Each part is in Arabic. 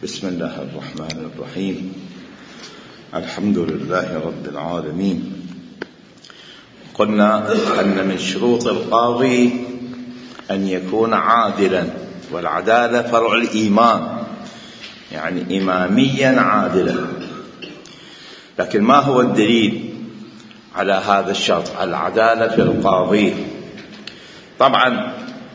بسم الله الرحمن الرحيم. الحمد لله رب العالمين. قلنا أن من شروط القاضي أن يكون عادلا، والعدالة فرع الإيمان، يعني إماميا عادلا. لكن ما هو الدليل على هذا الشرط العدالة في القاضي؟ طبعا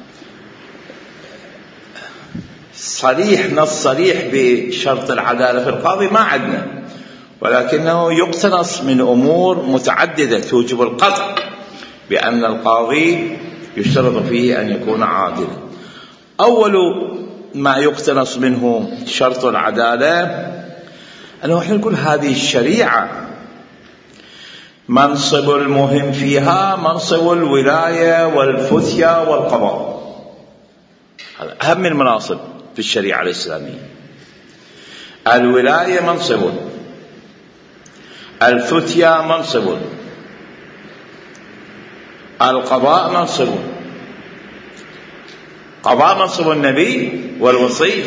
نص صريح بشرط العدالة في القاضي ما عندنا، ولكنه يقتنص من أمور متعددة توجب القطع بأن القاضي يشترط فيه أن يكون عادلا. أول ما يقتنص منه شرط العدالة أنه إحنا نقول هذه الشريعة منصب المهم فيها منصب الولاية والفتية والقضاء. هذا أهم المناصب في الشريعة الإسلامية. الولاية منصب، الفتية منصب، القضاء منصب. قضاء منصب النبي والوصي،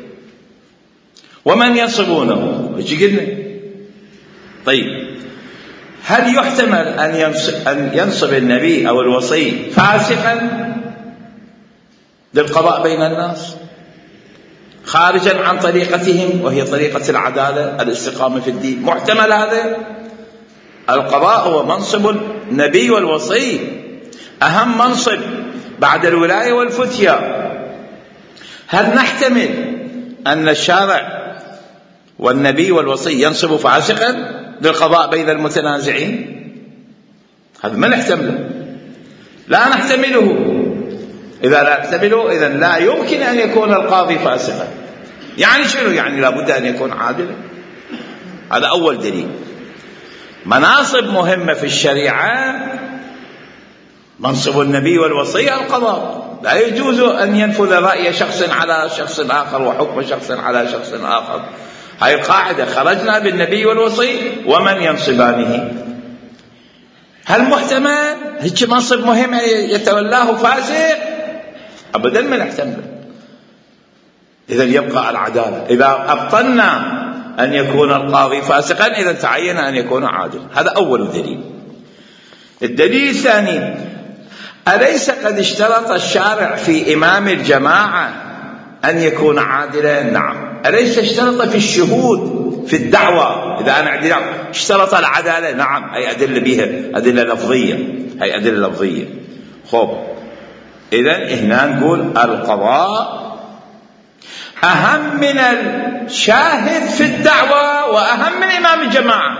ومن ينصبونه يجي قلنا. طيب، هل يحتمل أن ينصب النبي أو الوصي فاسقا للقضاء بين الناس خارجا عن طريقتهم وهي طريقة العدالة الاستقامة في الدين؟ محتمل هذا؟ القضاء هو منصب النبي والوصي، أهم منصب بعد الولاية والفتية. هل نحتمل أن الشارع والنبي والوصي ينصب فاسقا للقضاء بين المتنازعين؟ هذا ما نحتمله، لا نحتمله. إذا لا نحتمله إذن لا يمكن أن يكون القاضي فاسقا. يعني شنو؟ يعني لابد أن يكون عادلا. هذا أول دليل. مناصب مهمة في الشريعة منصب النبي والوصي القضاء، لا يجوز أن ينفذ رأي شخص على شخص آخر وحكم شخص على شخص آخر. هاي القاعدة، خرجنا بالنبي والوصي ومن ينصبانه. هل محتمل هيك منصب مهم يتولاه فاسق؟ أبدا ما نحتمل. إذن يبقى العدالة. إذا أبطلنا أن يكون القاضي فاسقا إذن تعين أن يكون عادلا. هذا أول دليل. الدليل الثاني، أليس قد اشترط الشارع في إمام الجماعة أن يكون عادلا؟ نعم. أليس اشترط في الشهود في الدعوة إذا أنا عندي دعوة اشترط العدالة؟ نعم. هي أدلة بها، أدلة لفظية، هي أدلة لفظية. خب، إذن هنا نقول القضاء أهم من الشاهد في الدعوة وأهم من إمام الجماعة.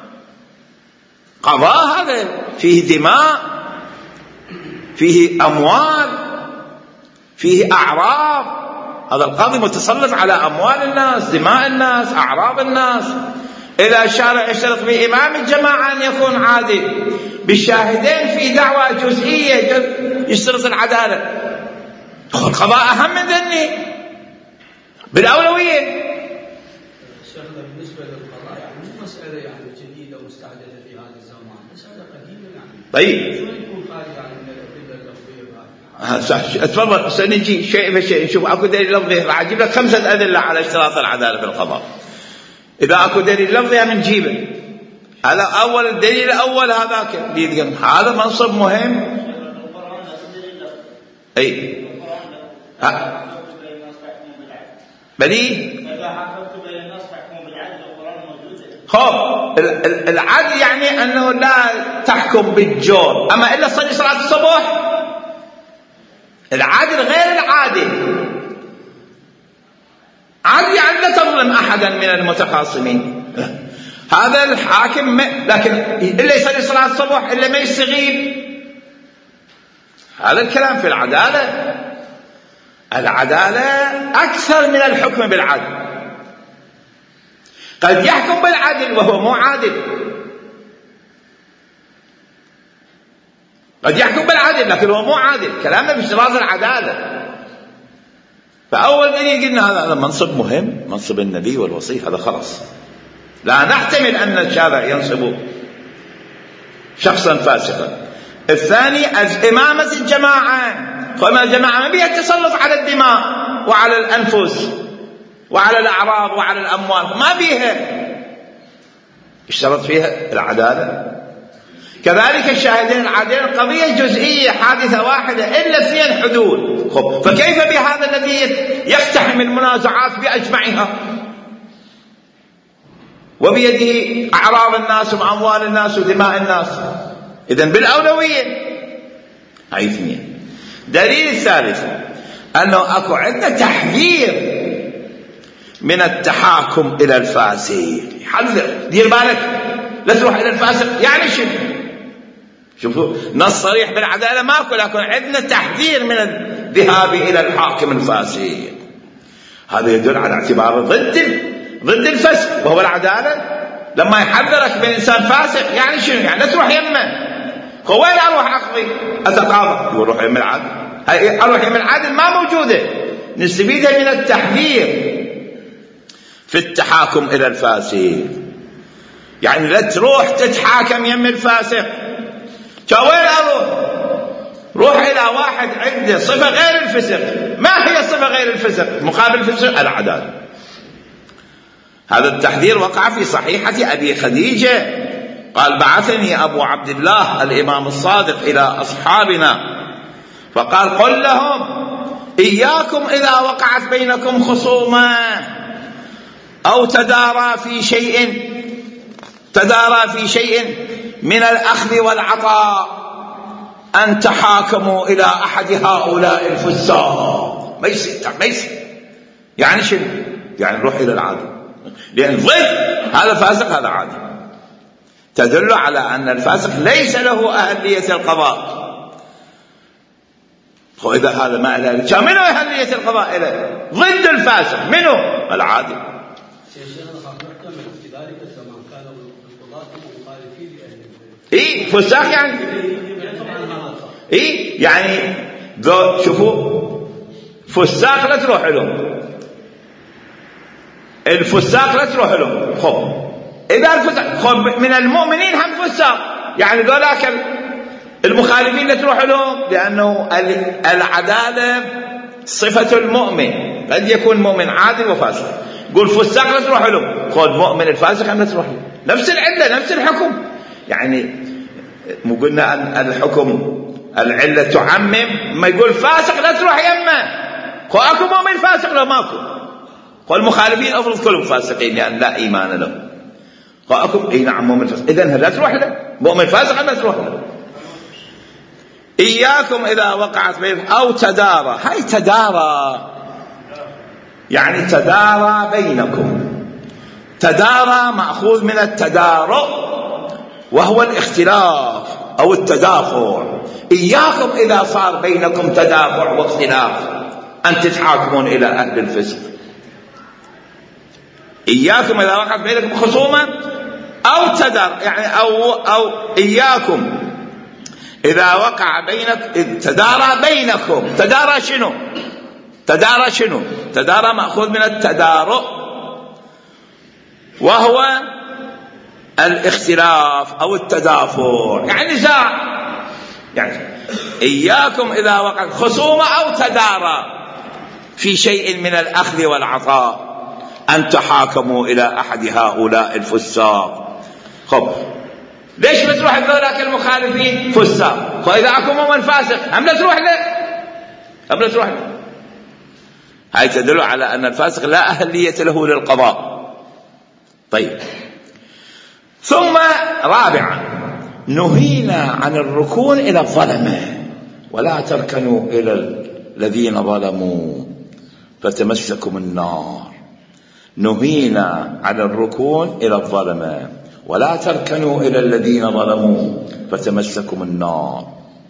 قضاء هذا فيه دماء، فيه أموال، فيه أعراض. هذا القاضي متسلط على أموال الناس، دماء الناس، أعراض الناس. إذا الشارع يشترط في إمام الجماعة أن يكون عادل، بالشاهدين في دعوة جزئية يشترط العدالة. القضاء أهم من ذني بالأولوية. شيخنا بالنسبة للقضاء يعني مو مسألة يعني جديدة ومستحدثة في هذا الزمان، مسألة قديمة يعني. طيب، شو يكون خارج عن الأدلة اللفظية؟ اتفضل سنجي شيء بشيء نشوف. اكو دليل لفظي راح اجيب لك 5 أدلة على اشتراط العدالة في القضاء. اذا اكو دليل لفظي من نجيبه. هذا اول الدليل الاول، هذاك هذا منصب مهم. اي بلي خب، العدل يعني انه لا تحكم بالجور، اما الا صلي صلاة الصبح. العادل غير العادل. عادل يعني لا تظلم احدا من المتخاصمين. هذا الحاكم لكن الا يصلي صلاة الصبح الا ما يستغيب. هذا الكلام في العدالة. العدالة أكثر من الحكم بالعدل. قد يحكم بالعدل وهو مو عادل، قد يحكم بالعدل لكن هو مو عادل. كلامنا في اشتراط العدالة. فأول دليل قلنا هذا منصب مهم، منصب النبي والوصي. هذا خلاص لا نحتمل أن الشارع ينصب شخصا فاسقا. الثاني إمامة الجماعة. فما الجماعة ما بيها التسلط على الدماء وعلى الأنفس. وعلى الأعراض وعلى الأموال، ما بيها، اشترط فيها العدالة. كذلك الشاهدين العادلين قضية جزئية حادثة واحدة إلا 2 حدود. فكيف بهذا الذي يقتحم المنازعات بأجمعها وبيده أعراض الناس وأموال الناس ودماء الناس؟ إذن بالأولوية. هاي 2. دليل الثالث أنه أكو عندنا تحذير من التحاكم إلى الفاسق. حذر، دير بالك لا تروح إلى الفاسق. يعني شنو؟ شوفوا، نص صريح بالعدالة ماكو، لكن عندنا تحذير من الذهاب إلى الحاكم الفاسق. هذا يدل على اعتباره ضد الفسق وهو العدالة. لما يحذرك من إنسان فاسق يعني شنو؟ يعني لا تروح يمه. هو وين أروح أقضي أتقاضى؟ يقول روح يم العدل. أروح يم العدل ما موجودة. نستفيدها من التحذير في التحاكم إلى الفاسق. يعني لا تروح تتحاكم يم الفاسق. وين أروح؟ روح إلى واحد عنده صفة غير الفسق. ما هي الصفة غير الفسق؟ مقابل الفسق العدالة. هذا التحذير وقع في صحيحة أبي خديجة، قال بعثني أبو عبد الله الإمام الصادق إلى أصحابنا فقال قل لهم إياكم إذا وقعت بينكم خصومة أو تدارى في شيء من الأخذ والعطاء أن تحاكموا إلى أحد هؤلاء الفساق. ما يصير. يعني شنو؟ يعني نروح إلى العادل، لأن ضد هذا فاسق هذا عادل. تدل على أن الفاسق ليس له أهلية القضاء. وإذا هذا ما له منه أهلية القضاء إليه ضد الفاسق، منه العادل. فساق يعني شوفوا، فساق لا تروح لهم، الفساق لا تروح لهم. إذا الفساق من المؤمنين هم فساق، يعني ذولاك المخالفين لا تروح لهم، لأنه العدالة صفة المؤمن، قد يكون مؤمن عادل وفاسق. قول فساق لا تروح لهم، قول مؤمن الفاسق هم لا تروح لهم. نفس العلة نفس الحكم. يعني مو قلنا أن الحكم العلة تعمم؟ ما يقول فاسق لا تروح يمه. اكو مؤمن فاسق لو ماكو، والمخالفين افرض كلهم فاسقين لأن لا إيمان لهم. اكو نعم مؤمن فاسق، إذن لا تروح له. مؤمن فاسق لا تروح له. إياكم إذا وقعت بينكم أو تدارى. هاي تدارى يعني تدارى بينكم. تدارى مأخوذ من التدارؤ وهو الاختلاف أو التدافع. إياكم إذا صار بينكم تدافع واختلاف أن تتحاكمون إلى أهل الفسق. إياكم إذا وقعت بينكم خصومة أو تدار، يعني أو إياكم إذا وقع بينك تدارى بينكم. تدارى شنو؟ تدارى مأخوذ من التدارؤ وهو الاختلاف أو التدافع، يعني نزاع. يعني إياكم إذا وقع خصومة أو تدارى في شيء من الأخذ والعطاء أن تحاكموا إلى أحد هؤلاء الفساق. ليش بتروح ذولاك المخالفين فساق؟ وإذا أكو مؤمن فاسق هم لا تروح له. هاي تدل على أن الفاسق لا أهلية له للقضاء. طيب، ثم رابعا نهينا عن الركون إلى الظلمة ولا تركنوا إلى الذين ظلموا فتمسكم النار. نهينا عن الركون إلى الظلمة ولا تركنوا إلى الذين ظلموا فتمسكم النار.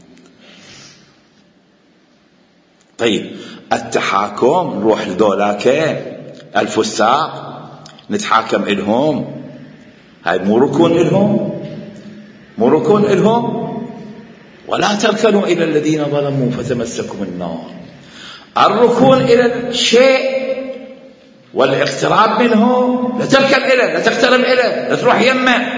طيب، التحاكم نروح لذولاك الفساق نتحاكم إلهم، هاي مو ركون إلهم. ولا تركنوا إلى الذين ظلموا فتمسكم النار. الركون إلى الشيء والاقتراب منه، لا تركن إليه، لا تقترب إليه، لا تروح يمه.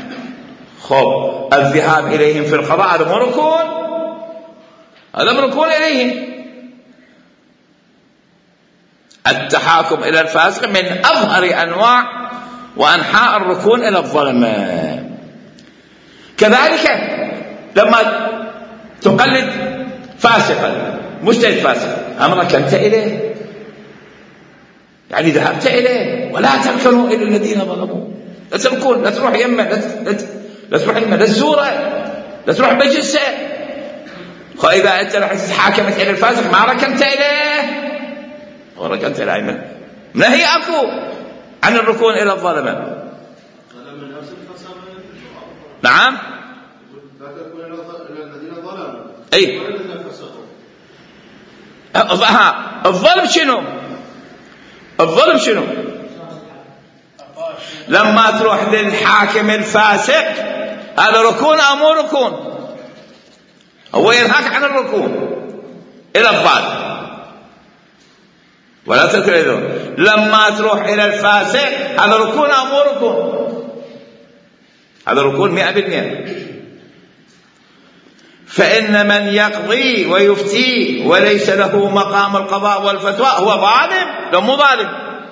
الذهاب إليهم في القضاء هذا مو ركون، هذا ركون إليهم. التحاكم إلى الفاسق من أظهر أنواع وأنحاء الركون إلى الظلمة. كذلك لما تقلد فاسقا مجتهد فاسق أمرك أنت إليه، يعني ذهبت إليه. ولا تركنوا إلى الذين ظلموا، لا تركون، لا تروح يمه، لا تروح يمه، لا تزوره، لا تروح مجلسه. فإذا أنت رح تتحاكم إلى الفاسق ما ركنت إليه وركنت إليه، نهي أكو عن الركون إلى الظلمة. نعم. أي الظلم شنو؟ الظلم شنو؟ لما تروح للحاكم الفاسق هذا ركون أو مو ركون؟ هو ينهاك عن الركون إلى الظالم ولا تكرهون. لما تروح إلى الفاسق هذا ركون أو مو ركون؟ هذا ركون 100%. فإن من يقضي ويفتي وليس له مقام القضاء والفتوى هو ظالم لو مو ظالم.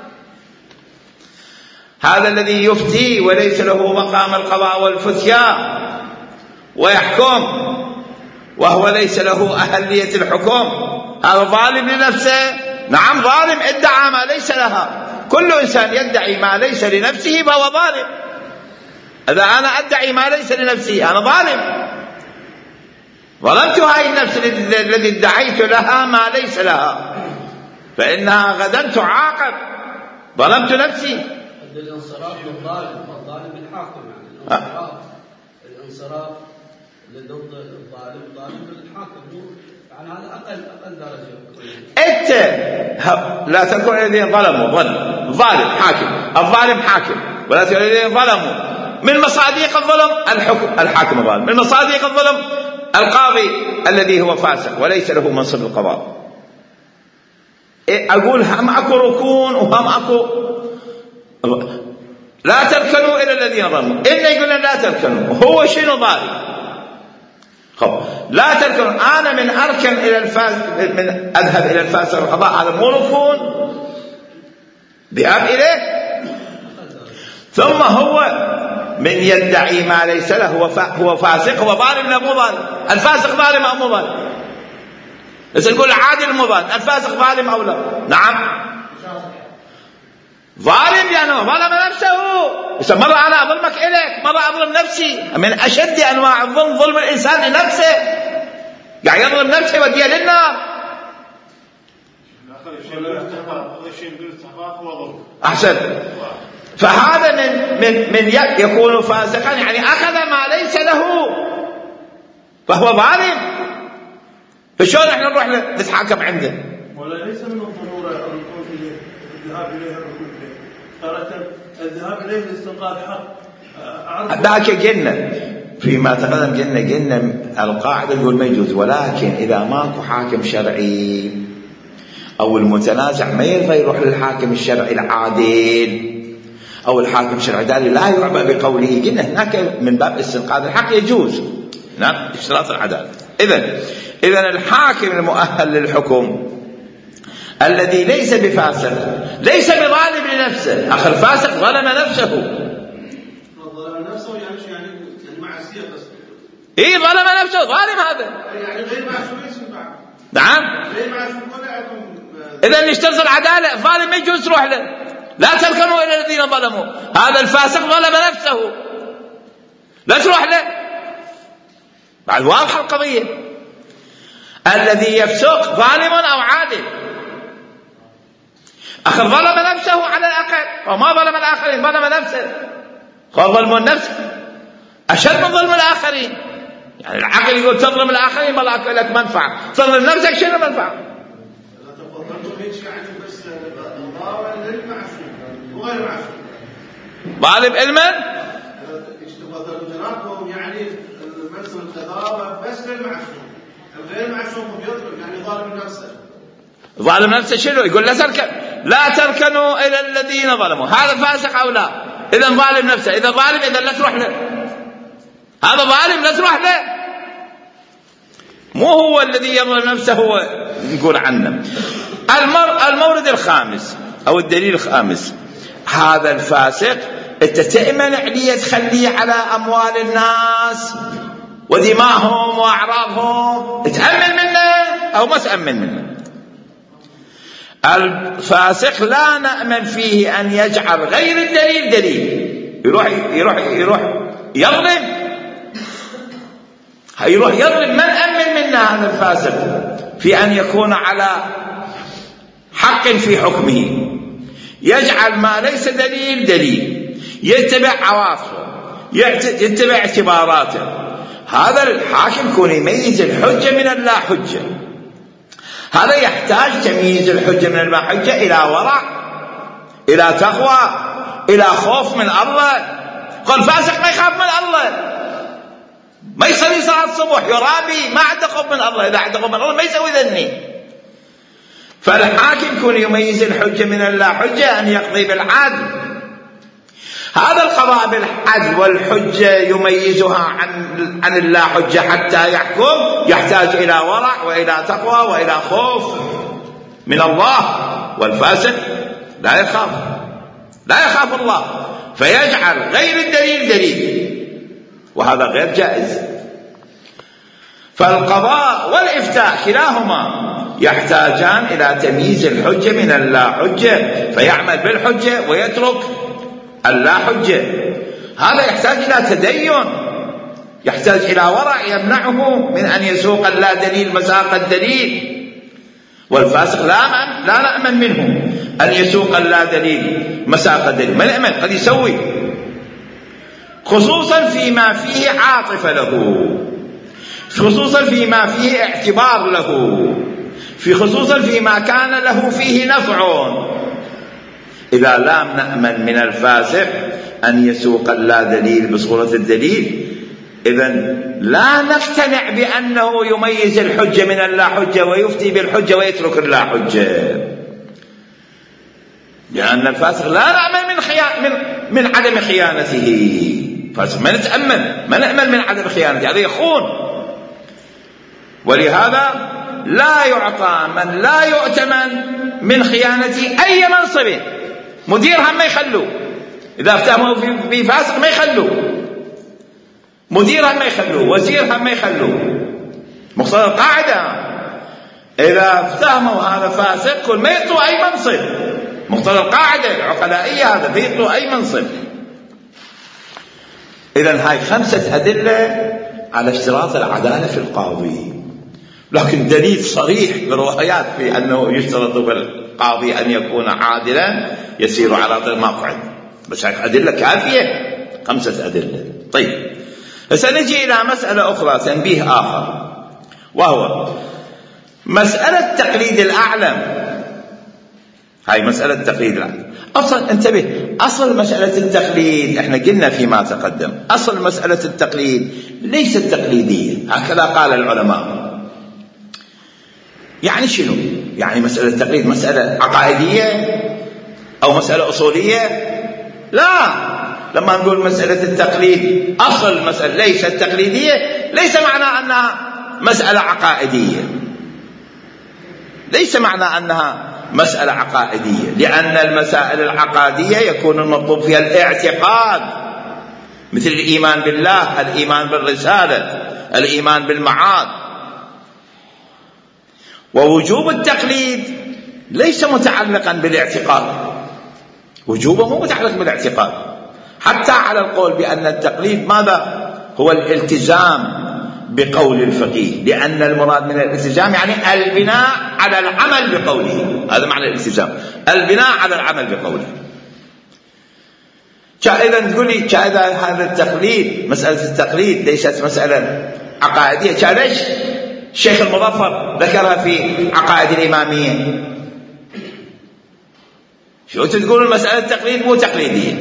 هذا الذي يفتي وليس له مقام القضاء والفتيا ويحكم وهو ليس له أهلية الحكم هذا ظالم لنفسه. نعم ظالم، ادعى ما ليس لها. كل إنسان يدعي ما ليس لنفسه فهو ظالم. إذا أنا أدعي ما ليس لنفسي أنا ظالم، ظلمت هاي النفس الذي ادعيت لها ما ليس لها، فإنها غدا تعاقب. ظلمت نفسي. الانصراف للظالم والظالم بالحاكم، يعني الانصراف ضد الظالم بالحاكم، يعني هذا أقل درجة. أنت لا تكون الذين ظلموا ظالم حاكم، الظالم حاكم، ولا تكون الذين ظلموا. من مصادق الظلم الحاكم ظالم، من مصادق الظلم القاضي الذي هو فاسق وليس له منصب القضاء. أقول هم أكو ركون وهم أكو لا تركنوا إلى الذين ظلموا. إن يقولون لا تركنوا هو شنو ظالم؟ لا تركنوا. أنا من أركن إلى الفاسق، من أذهب إلى الفاسق القضاء هذا مو ركون، ذهاب إليه. ثم هو من يدعي ما ليس له هو فاسق، هو ظالم لا مو ظالم؟ الفاسق ظالم أو مو ظالم؟ بس نقول عادل مو ظالم، الفاسق ظالم أو لا؟ نعم ظالم لأنه ظلم نفسه. بس مرة أنا أظلمك إليك، مرة أظلم نفسي. من أشد أنواع الظلم ظلم الإنسان لنفسه، يعني يظلم نفسه يوديها للنار. أحسن. فهذا من يكون فاسقا، يعني أخذ ما ليس له فهو ظالم. فشون احنا نروح نتحاكم عنده؟ ولا ليس من الضرورة الركون إليه، الذهاب إليه الركون إليه، ترى الذهاب إليه لاستنقاذ حق. ذاك قلنا فيما تقدم، قلنا القاعدة يقول ما يجوز، ولكن إذا ماكو حاكم شرعي أو المتنازع ما يرضى يروح للحاكم الشرعي العادل أو الحاكم الشرعي لا يعبأ بقوله. قلنا هناك من باب استنقاذ الحق يجوز، نعم اشتراط العدالة. إذن الحاكم المؤهل للحكم الذي ليس بفاسق ليس بظالم لنفسه. أخي الفاسق ظلم نفسه. ظلم نفسه يعني معصية قصده. إيه ظلم نفسه، ظالم هذا. يعني غير معصوم يسمع. نعم. غير معصوم ولا يكون. إذن نشترط العدالة، الظالم ما يجوز تروح له. لا تركنوا إلى الذين ظلموا. هذا الفاسق ظلم نفسه، لا تروح له. بعد واضحة القضية. الذي يفسق ظالم أو عادل. أخي ظلم نفسه على الأقل، وما ظلم الآخرين، ظلم نفسه. ظلم النفس أشد من ظلم الآخرين. يعني العقل يقول تظلم الآخرين ما لك منفعة، تظلم نفسك شنو منفعة؟ ظالم علما يعني المنصب القضاء بس للمعصوم، الغير معصوم بيظلم، يعني ظالم نفسه. ظالم نفسه شنو؟ يقول لا تركنوا إلى الذين ظلموا. هذا فاسق أو لا؟ إذا ظالم نفسه. إذا ظالم إذا لا تروح له. هذا ظالم لا تروح له، مو هو الذي يظلم نفسه هو نقول عنه. المورد الخامس أو الدليل الخامس، هذا الفاسق أنت تأمن عليه تخليه على أموال الناس ودماءهم وأعراضهم، تأمن منه أو ما تأمن منه؟ الفاسق لا نأمن فيه أن يجعل غير الدليل دليل، يروح يضرب من أمن منا هذا الفاسق في أن يكون على حق في حكمه، يجعل ما ليس دليل دليل، يتبع عواطفه، يتبع اعتباراته. هذا الحاكم يكون يميز الحجة من اللا حجة. هذا يحتاج تمييز الحجة من اللا حجة إلى ورع، إلى تقوى، إلى خوف من الله. قال فاسق ما يخاف من الله، ما يصلي صلاة الصبح، يرابي، ما عنده خوف من الله. إذا عنده خوف من الله ما يسوي ذني. فالحاكم يكون يميز الحجة من اللا حجة، أن يقضي بالعدل. هذا القضاء بالعدل والحجة يميزها عن اللا حجة حتى يحكم، يحتاج إلى ورع وإلى تقوى وإلى خوف من الله. والفاسق لا يخاف الله، فيجعل غير الدليل دليل، وهذا غير جائز. فالقضاء والإفتاء كلاهما يحتاجان إلى تمييز الحجة من اللا حجة، فيعمل بالحجة ويترك اللا حجة. هذا يحتاج إلى تدين، يحتاج إلى ورع يمنعه من أن يسوق اللا دليل مساق الدليل. والفاسق لا نأمن منه أن يسوق اللا دليل مساق الدليل، ما نأمن، قد يسوي، خصوصا فيما فيه عاطفة له، خصوصا فيما فيه اعتبار له، خصوصا فيما كان له فيه نفع. إذا لم نأمن من الفاسق أن يسوق اللا دليل بصورة الدليل، إذن لا نقتنع بأنه يميز الحجة من اللا حجة ويفتي بالحجة ويترك اللا حجة، لأن الفاسق لا نأمن من عدم خيانته. فاسق ما نأمن من عدم خيانته، هذا يخون. ولهذا لا يعطى من لا يؤتمن من خيانته أي منصب. مدير هم ما يخلوه، إذا افتهموا في فاسق ما يخلوه، مدير هم ما يخلوه، وزير هم ما يخلوه. مقصود القاعدة إذا افتهموا هذا فاسق كل ما يطلوا أي منصب. مقتضى القاعدة العقلائية هذا بيطلوا أي منصب. إذن هاي 5 أدلة على اشتراط العدالة في القاضي، لكن دليل صريح بروايات في أنه يشترط بالقاضي أن يكون عادلا يسير على طريق مقعد، بس هاي أدلة كافية، 5 أدلة. طيب سنجي إلى مسألة أخرى، تنبيه آخر، وهو مسألة تقليد الأعلم. هاي مسألة تقليد الأعلم. أصلا انتبه، أصل مسألة التقليد احنا قلنا فيما تقدم، أصل مسألة التقليد ليست تقليدية، هكذا قال العلماء. يعني شنو؟ يعني مسألة التقليد مسألة عقائدية أو مسألة أصولية؟ لا، لما نقول مسألة التقليد أصل مسألة ليست تقليدية، ليس معنى أنها مسألة عقائدية، ليس معنى أنها مسألة عقائدية، لأن المسائل العقائدية يكون المطلوب فيها الاعتقاد، مثل الإيمان بالله، الإيمان بالرسالة، الإيمان بالمعاد. ووجوب التقليد ليس متعلقا بالاعتقاد، وجوبه مو متعلق بالاعتقاد، حتى على القول بأن التقليد ماذا هو؟ الالتزام بقول الفقيه، لأن المراد من الالتزام يعني البناء على العمل بقوله، هذا معنى الالتزام، البناء على العمل بقوله. إذا تقول لي إذا هذا التقليد، مسألة التقليد ليست مسألة عقائدية، ليش الشيخ المظفر ذكرها في عقائد الإمامية؟ شو تقول مسألة التقليد مو تقليدية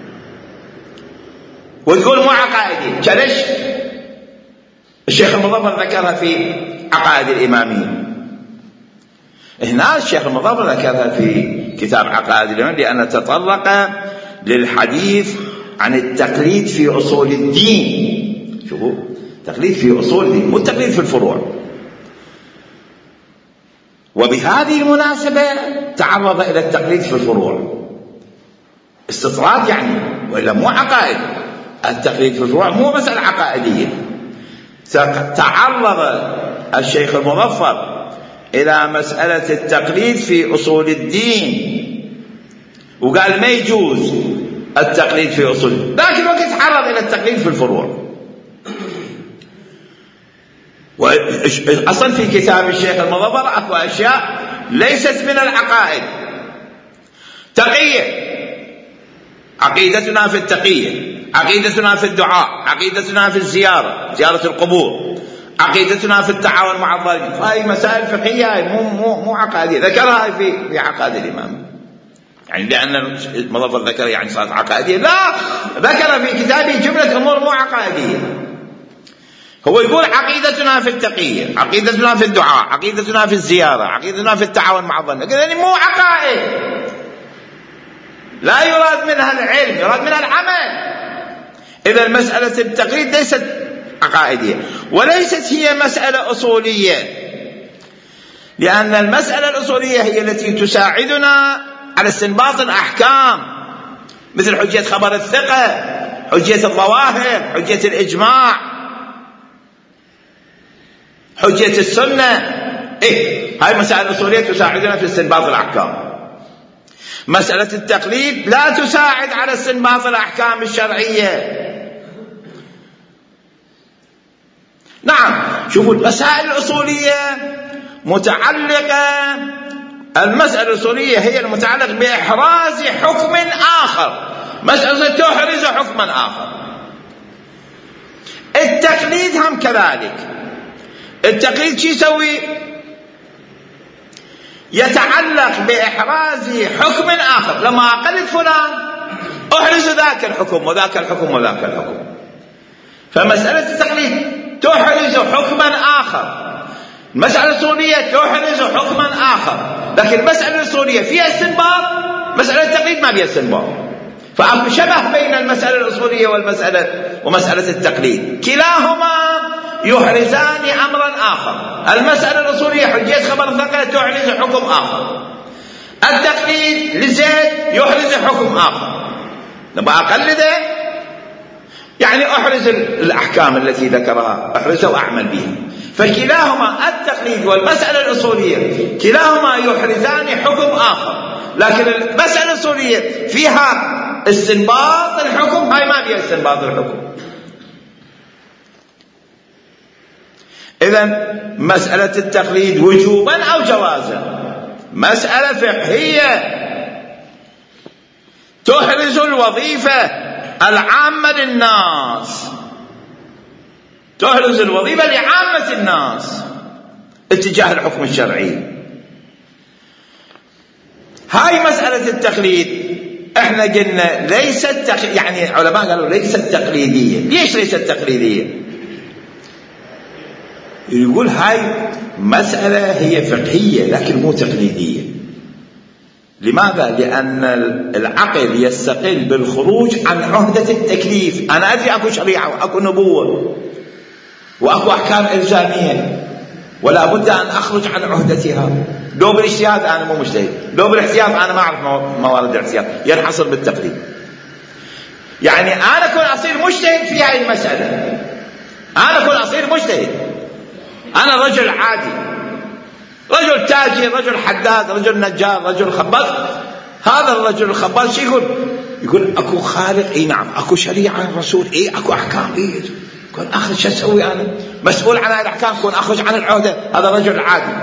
وتقول مو عقائدية، ليش الشيخ المظفر ذكرها في عقائد الإمامية؟ هنا الشيخ المظفر ذكرها في كتاب عقائد الإمامية لأنه تطرق للحديث عن التقليد في أصول الدين. شوفوا، تقليد في أصول الدين، مو التقليد في الفروع. وبهذه المناسبة تعرض إلى التقليد في الفروع، استطراد يعني، وإلا مو عقائد. التقليد في الفروع مو مسألة عقائدية. تعرض الشيخ المظفر إلى مسألة التقليد في أصول الدين، وقال ما يجوز التقليد في أصول، لكن وقت تعرض إلى التقليد في الفروع. أصلا في كتاب الشيخ المظفر أكو أشياء ليست من العقائد. تقية، عقيدتنا في التقية، عقيدتنا في الدعاء، عقيدتنا في الزيارة، زيارة القبور، عقيدتنا في التعاون مع الظالمين. هاي مسائل فقهية، هاي مو عقائدية. ذكرها في عقائد الإمام، يعني لأن المظفر ذكر يعني صارت عقائدية؟ لا، ذكر في كتابه جملة أمور مو عقائدية. هو يقول عقيدتنا في التقية، عقيدتنا في الدعاء، عقيدتنا في الزيارة، عقيدتنا في التعاون مع الظالمين، يعني مو عقائد، لا يراد منها العلم، يراد منها العمل. إذا مسألة التقليد ليست عقائدية، وليست هي مسألة أصولية، لأن المسألة الأصولية هي التي تساعدنا على استنباط الأحكام، مثل حجية خبر الثقة، حجية الظواهر، حجية الإجماع، حجية السنة. هاي مسائل أصولية تساعدنا في استنباط الأحكام. مسألة التقليد لا تساعد على استنباط الأحكام الشرعية. نعم، شوفوا المسائل الأصولية متعلقة، المسألة الأصولية هي المتعلقة بإحراز حكم آخر، مسألة تحرز حكما آخر. التقليد هم كذلك. التقليد شو يسوي؟ يتعلق بإحراز حكم آخر. لما أقلد فلان أحرز ذاك الحكم وذاك الحكم وذاك الحكم. فمسألة التقليد تحرز حكما آخر، المسألة الأصولية تحرز حكما آخر، لكن المسألة الأصولية فيها استنباط، مسألة التقليد ما فيها استنباط. فشبه بين المسألة الأصولية ومسألة التقليد، كلاهما يحرزان أمرا آخر. المسألة الأصولية حجية خبر الثقة تحرز حكم آخر، التقليد لزيد يحرز حكم آخر. لما أقلده يعني أحرز الأحكام التي ذكرها، أحرزها وأعمل بها. فكلاهما التقليد والمسألة الأصولية كلاهما يحرزان حكم آخر، لكن المسألة الأصولية فيها استنباط الحكم، هاي ما فيها استنباط الحكم. إذن مسألة التقليد وجوبا أو جوازا مسألة فقهية تحرز الوظيفة العامة للناس، تحرز الوظيفة لعامة الناس اتجاه الحكم الشرعي. هاي مسألة التقليد احنا قلنا ليست يعني علماء قالوا ليست تقليدية. ليش ليست تقليدية؟ يقول هاي مسألة هي فقهية لكن مو تقليدية. لماذا؟ لأن العقل يستقل بالخروج عن عهدة التكليف. أنا أدري أكو شريعة وأكو نبوة وأكو أحكام إلزامية، ولا بد أن أخرج عن عهدتها. لو بالاجتهاد أنا مو مجتهد، لو بالاحتياط أنا ما أعرف موارد الاحتياط، ينحصر بالتقليد. يعني أنا أكون أصير مجتهد في هذه المسألة، أنا أكون أصير مجتهد، أنا رجل عادي، رجل تاجر، رجل حداد، رجل نجار، رجل خباز. هذا الرجل الخباز شو يقول أكو خالق، نعم، أكو شريعة الرسول، أكو أحكام، كون أخرج شو أسوي؟ أنا مسؤول عن هذه الأحكام، كون أخرج عن العهدة. هذا رجل عادي.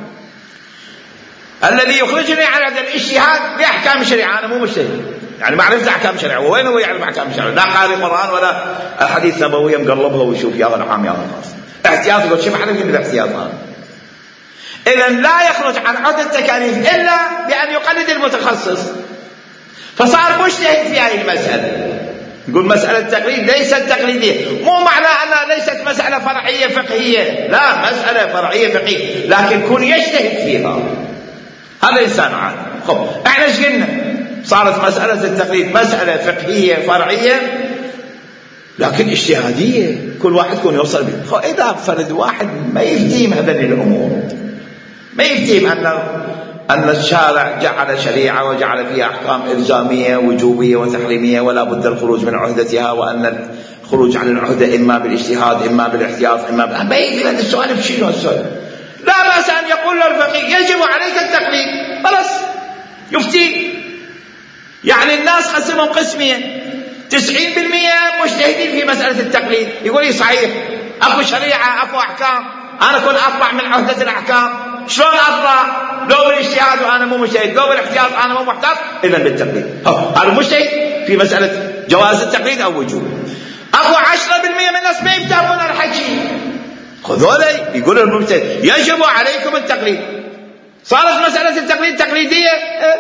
الذي يخرجني عن هذا الاجتهاد بأحكام الشريعة أنا مو مجتهد، يعني ما عرفت أحكام الشريعة. وين هو يعرف أحكام الشريعة؟ لا قارئ قرآن ولا أحاديث نبوية مقلبها ويشوف يا العام يا الخاص. احتياط يقول شوف عرفني بالاحتياط. إذا لا يخرج عن عهدة التكاليف إلا بأن يقلد المتخصص، فصار مجتهد في هذه المسألة. يقول مسألة التقليد ليست تقليدية، مو معنى أنها ليست مسألة فرعية فقهية، لا، مسألة فرعية فقهية لكن كن يجتهد فيها. هذا إنسان عادي. خب احنا ايش قلنا؟ صارت مسألة التقليد مسألة فقهية فرعية لكن اجتهادية، كل واحد يكون يوصل بها. إذا فرد واحد ما يفهم هذه الأمور، ما يفتهم أن الشارع جعل شريعة وجعل فيها أحكام إلزامية وجوبية وتحريمية ولا بد الخروج من عهدتها، وأن الخروج عن العهدة إما بالاجتهاد إما بالاحتياط إما ما يجي هذا السؤال بشيء السؤال. لا بأس أن يقول له الفقيه يجب عليك التقليد، خلاص يفتي. يعني الناس قسمهم قسمين، 90% مجتهدين في مسألة التقليد، يقول لي صحيح أكو شريعة أكو أحكام، أنا كنت أطلع من عهدة الأحكام، شلون أطلع؟ لو بالاجتهاد وأنا مو مجتهد، لو بالاحتياط أنا مو محتاط، إذن بالتقليد. هذا مجتهد في مسألة جواز التقليد أو وجوبه. أكو 10% من الناس ما يفتهمون الحكي، خذوا لي يقولوا المجتهد يجب عليكم التقليد، صارت مسألة التقليد تقليدية،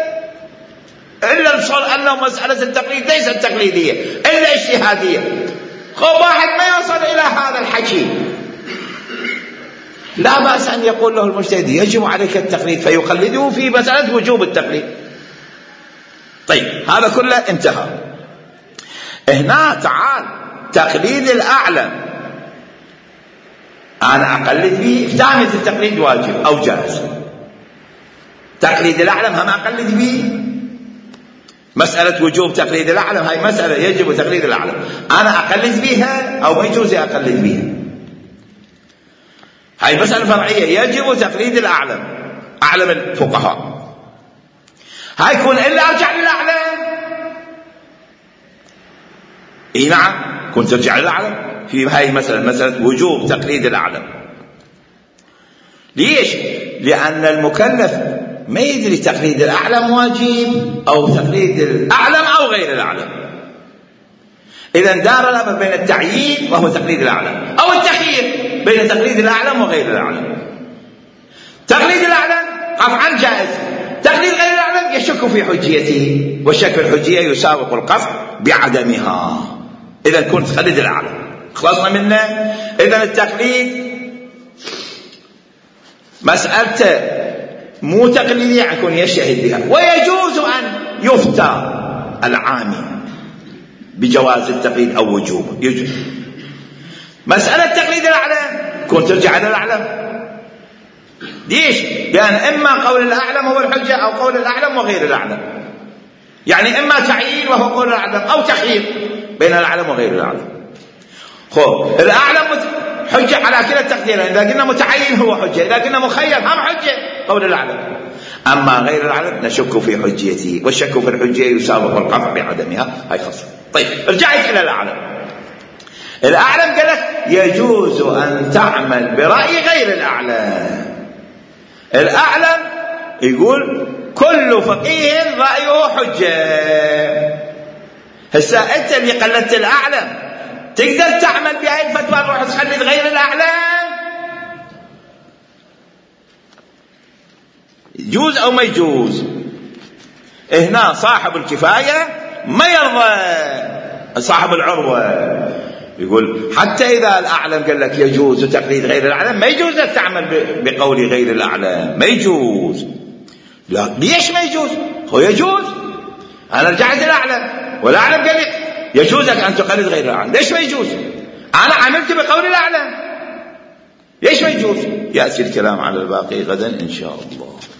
إلا صار أنه مسألة التقليد ليست تقليدية إلا اجتهادية. واحد ما يوصل إلى هذا الحكي لا بأس أن يقول له المجتهد يجب عليك التقليد فيقلده في مسألة وجوب التقليد. طيب هذا كله انتهى. هنا تعال تقليد الأعلم، أنا أقلد به، افتهمت التقليد واجب أو جائز، تقليد الأعلم هم أقلد به. مسألة وجوب تقليد الأعلم هاي مسألة يجب تقليد الأعلم، أنا أقلد بها أو ما يجوز أقلد بها، هاي مسألة فرعية يجب تقليد الأعلم، أعلم الفقهاء. هاي يكون إلا أرجع للأعلم، إيه نعم كنت ترجع للأعلم في هاي مسألة وجوب تقليد الأعلم. ليش؟ لأن المكلف ما يدري تقليد الأعلم واجب أو تقليد الأعلم أو غير الأعلم. إذن دار الأمر بين التعيين وهو تقليد الأعلم أو التخيير بين تقليد الأعلم وغير الأعلم. تقليد الأعلم قطعا جائز، تقليد غير الأعلم يشك في حجيته، والشك في الحجية يساوق القطع بعدمها. إذن كنت تقلد الأعلم، خلصنا منه. إذن التقليد مسألته مو تقليدية يكون يشهد بها، ويجوز أن يفتى العامي بجواز التقليد أو وجوبه، يجوز. مسألة تقليد الأعلم كنت ترجع على الأعلم. ليش؟ لأن إما قول الأعلم هو الحجة أو قول الأعلم وغير الأعلم، يعني إما تعيين وهو قول الأعلم أو تخيير بين الأعلم وغير الأعلم. خب الأعلم حجة على كلا التقديرين، إذا قلنا متعين هو حجة، إذا قلنا مخير هم حجة قول الأعلم. أما غير الأعلم نشك في حجيته، والشك في الحجية يساوق القطع بعدمها، هاي خاصة. طيب رجعت إلى الأعلم. الأعلم قال لك يجوز أن تعمل برأي غير الأعلم. الأعلم يقول كل فقيه رأيه حجة. هسا أنت اللي قلدت الأعلم تقدر تعمل بهاي الفتوى تروح تخلد غير الأعلام؟ يجوز أو ما يجوز؟ هنا صاحب الكفاية ما يرضى، صاحب العروة يقول حتى إذا الأعلم قال لك يجوز تقليد غير الأعلام ما يجوز لك تعمل بقول غير الأعلام، ما يجوز. لا ليش ما يجوز؟ هو يجوز. أنا رجعت الأعلم والأعلم قال لك يجوز لك أن تقلد غير الأعلام، ليش ما يجوز؟ أنا عملت بقول الأعلام، ليش ما يجوز؟ يأتي الكلام على الباقي غدا إن شاء الله.